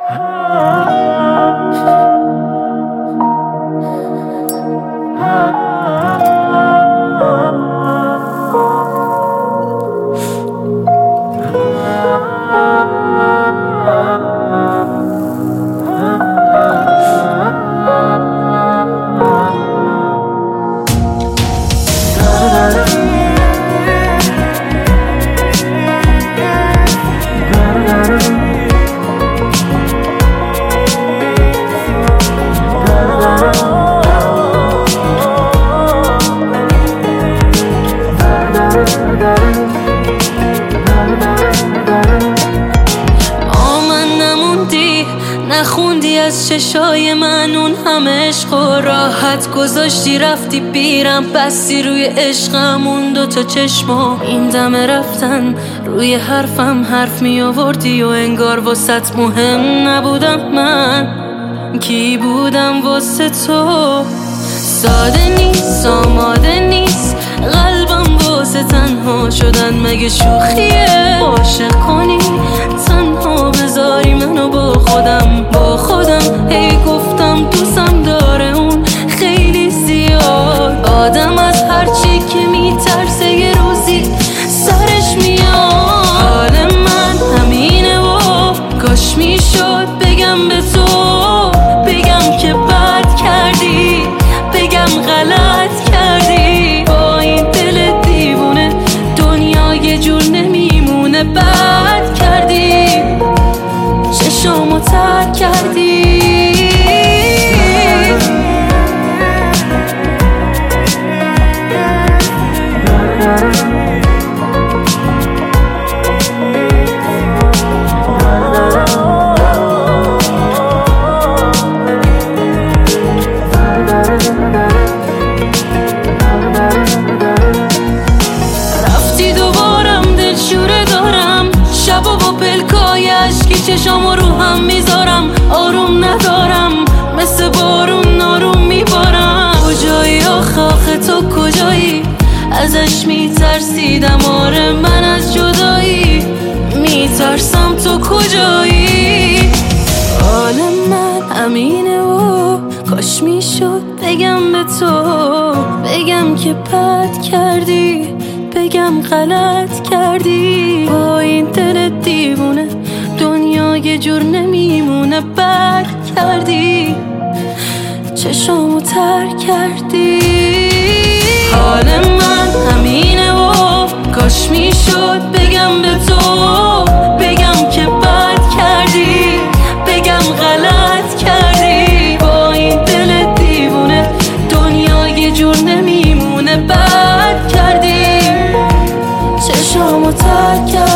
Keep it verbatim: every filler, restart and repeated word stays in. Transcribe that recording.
نخوندی از چشای من اون همه عشق و راحت گذاشتی رفتی بیرم بستی روی عشقمون دوتا چشما این دم رفتن روی حرفم حرف می آوردی و انگار واسط مهم نبودم من کی بودم واسه تو ساده نیست آماده نیست قلبم واسه تنها شدن مگه شوخیه عاشق کنی تنها بذاری منو با خودم با خودم هی گفتم دوستم داره اون خیلی زیاد آدم از هرچی که میترسه یه روزی سرش میاد حال من همینه و کاش میشد بگم به تو بگم که بد کردی بگم غلط کردی با این دل دیوونه دنیا یه جور نمیمونه بد کردی چشامو تر کردی چشامو رو هم میذارم آروم ندارم مثل بارون آروم میبارم کجایی آخ آخه تو کجایی ازش میترسیدم آره من از جدایی میترسم تو کجایی حال من همینه و کاش میشد بگم به تو بگم که بد کردی بگم غلط کردی با این دل دیوونه دنیا یه جور نمیمونه بد کردی چشامو تر کردی حال من همینه و کاش میشد بگم به تو بگم که بد کردی بگم غلط کردی با این دل دیوونه دنیا یه جور نمیمونه بد کردی چشامو تر کردی